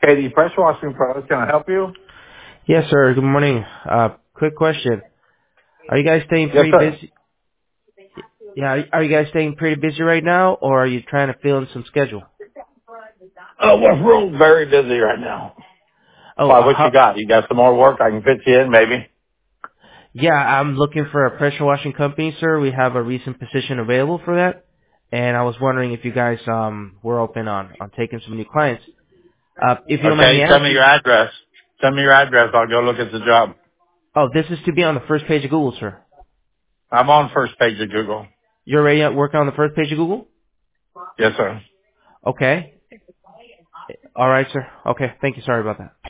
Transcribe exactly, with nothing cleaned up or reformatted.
Katie, pressure washing pros, can I help you? Yes, sir. Good morning. Uh, quick question. Are you guys staying Yes, pretty sir. busy? Yeah, are are you guys staying pretty busy right now, or are you trying to fill in some schedule? Uh, we're real very busy right now. Oh, Why, uh, what you how, got? You got some more work? I can fit you in, maybe. yeah, I'm looking for a pressure washing company, sir. We have a recent position available for that, and I was wondering if you guys um were open on on taking some new clients. Uh, if you don't mind Okay, me send me your asking. address. Send me your address. I'll go look at the job. Oh, this is to be on the first page of Google, sir. I'm on first page of Google. You're already at working on the first page of Google? Yes, sir. Okay. All right, sir. Okay. Thank you. Sorry about that.